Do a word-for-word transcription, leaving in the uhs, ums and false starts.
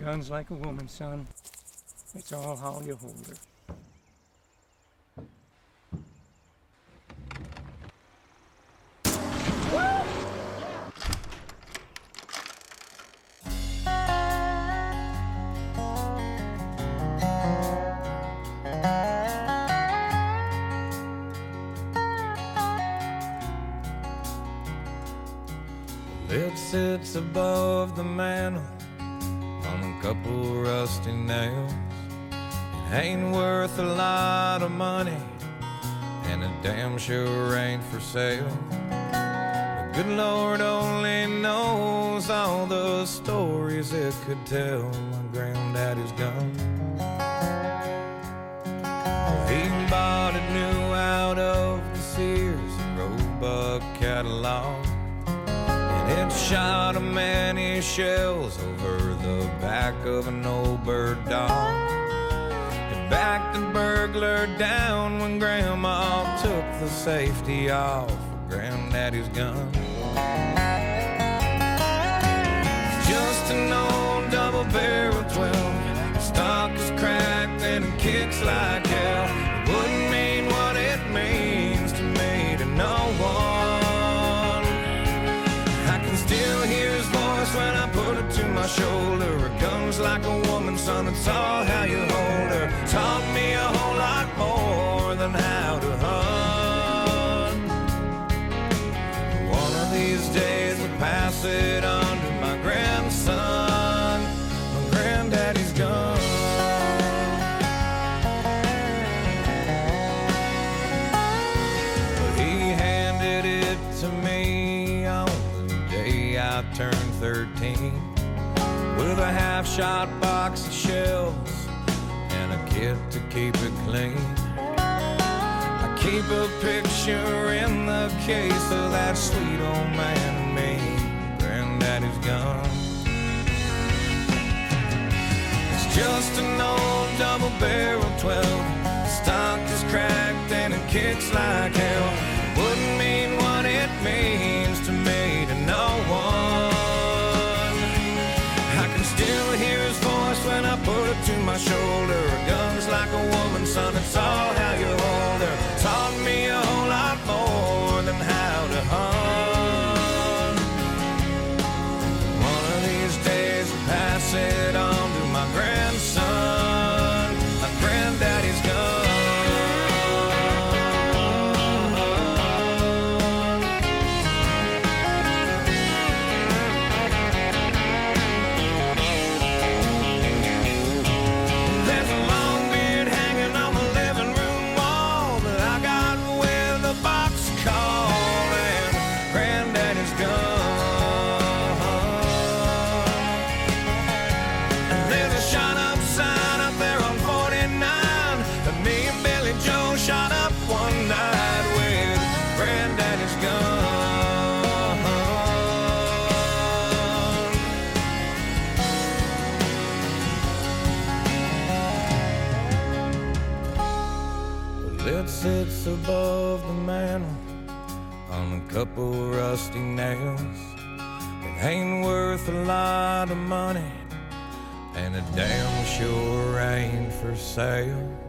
gun's like a woman, son. It's all how you hold her. It sits above the mantel on a couple rusty nails. It ain't worth a lot of money, and it damn sure ain't for sale. The good Lord only knows all the stories it could tell. My granddaddy's gun, he bought it new out of the Sears and Roebuck catalog. It shot a many shells over the back of an old bird dog. It backed the burglar down when Grandma took the safety off of Granddaddy's gun. It's just an old double-barrel twelve. The stock is cracked and it kicks like hell. It wouldn't mean what it means to me to no one. Still hear his voice when I put it to my shoulder. Her gun's like a woman, son, it's all how you hold her. Taught me a whole lot more than how to hunt. One of these days we'll pass it on to my grandson, my granddaddy's gun. But he handed it to me I turned thirteen, with a half-shot box of shells and a kit to keep it clean. I keep a picture in the case of that sweet old man and me, Granddaddy's gun. It's just an old double-barrel twelve. The stock is cracked and it kicks like hell. Wouldn't mean what it means to me to no one. I can still hear his voice when I put it to my shoulder. A gun's like a woman, son, it's all how you hold her. Taught me a whole lot more than how to hunt. One of these days I'll pass it on to my grandson, my granddaddy's gun. It sits above the mantel on a couple rusty nails. It ain't worth a lot of money, and it damn sure ain't for sale.